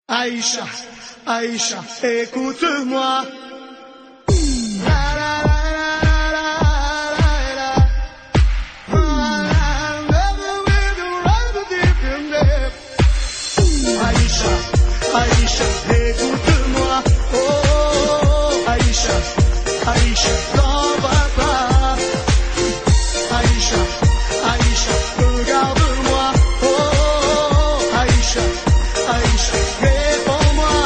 Aïcha, Aïcha, écoute-moi. Aïcha, Aïcha, écoute-moi. Oh, Aïcha, Aïcha, n'en va pas. Aïcha, Aïcha, regarde-moi. Oh, Aïcha, Aïcha, réponds-moi.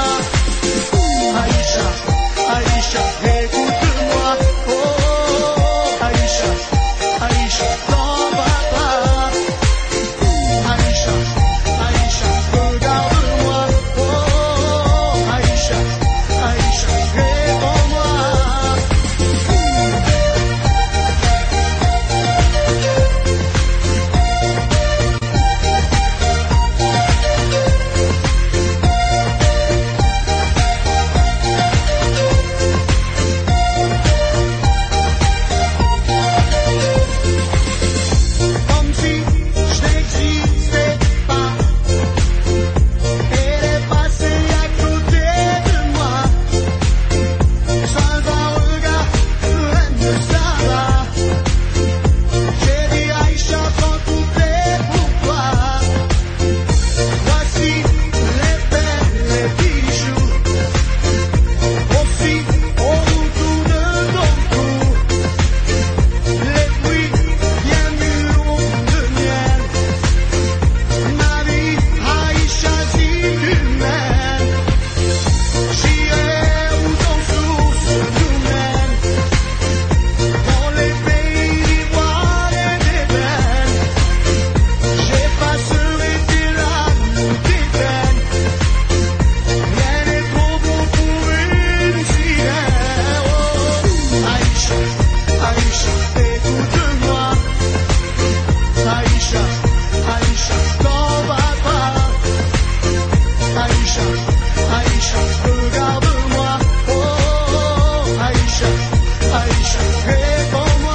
Aïcha, Aïcha, écoute-moi. Oh, Aïcha, Aïcha, n'en va pas. Aïcha, Aïcha, regarde-moi. Oh, Aïcha, Aïcha, réponds-moi. Comme si je n'existais pas. Elle est passée à côté de moi. Sans un regard, rien ne ça va. J'ai dit Aïcha, prends tout est pour toi. Voici les perles, les bijoux. Aussi, au bout de ton cou. Les fruits bien mûrs de miel. Ma vie, Aïcha, si tu m'aimes, j'irai où ton source nous mène. Dans les pays d'ivoire et d'ébène, j'effacerai tes larmes, tes peines. Rien n'est trop bon pour une sirène. Oh, Aïcha, Aïcha, écoute-moi. Aïcha, Aïcha, n'en va pas. Aïcha, Aïcha, regarde-moi. Oh, Aïcha, Aïcha, réponds-moi.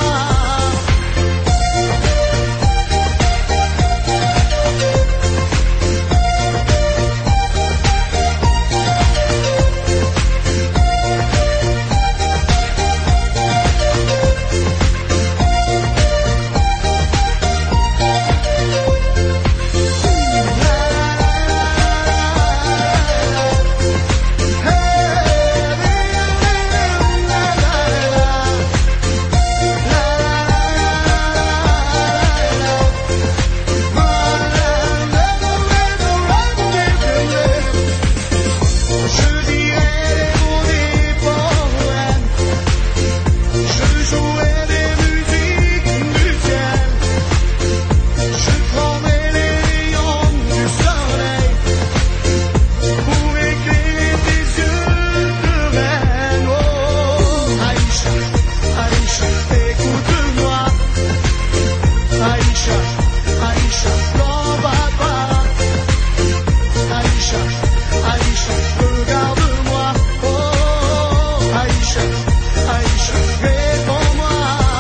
Je dirai les mots des poèmes. Je jouerai des musiques du ciel. Je prendrai les rayons du soleil pour éclairer tes yeux de reine. Oh, Aïcha, Aïcha, écoute-moi. Aïcha, Aïcha, n'en va pas. Aïcha, Aïcha, regarde-moi. Oh, Aïcha, Aïcha, réponds-moi.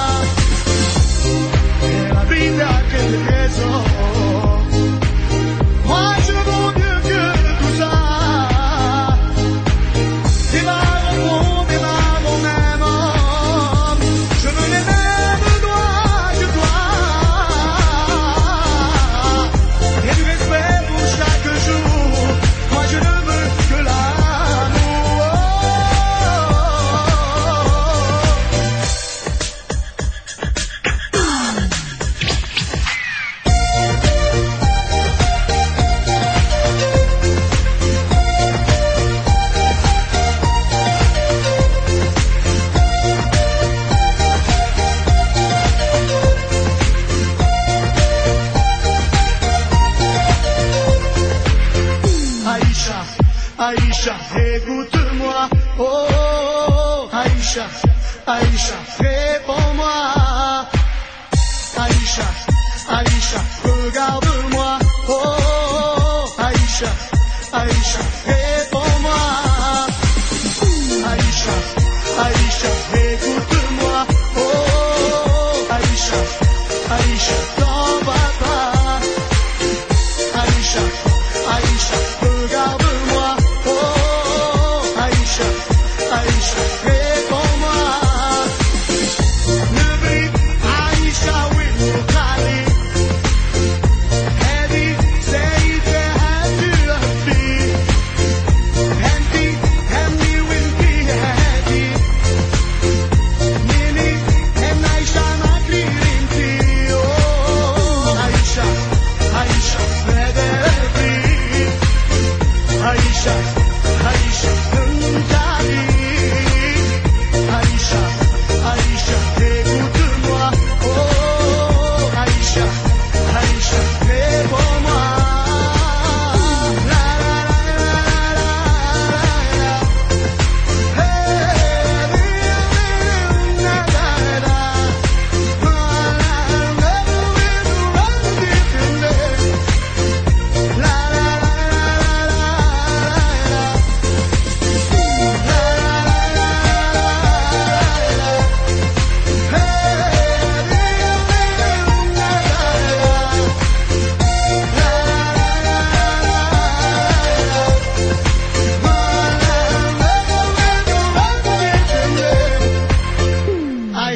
La vida que te raison. Moi je vaux mieux que tout ça. Démarrons même homme. Je veux les mêmes droits que toi. Et du respect pour chaque jour. Moi je ne veux que l'amour. Aïcha, Aïcha, écoute-moi. Oh, Aïcha, Aïcha, réponds-moi. Aïcha, Aïcha, regarde-moi. Oh, Aïcha, Aïcha, réponds-moi. Aïcha, Aïcha, écoute-moi. Oh, Aïcha, Aïcha, n'en va pas. Aïcha, Aïcha, regarde-moi.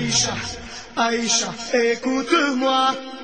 Aïcha, Aïcha, écoute-moi.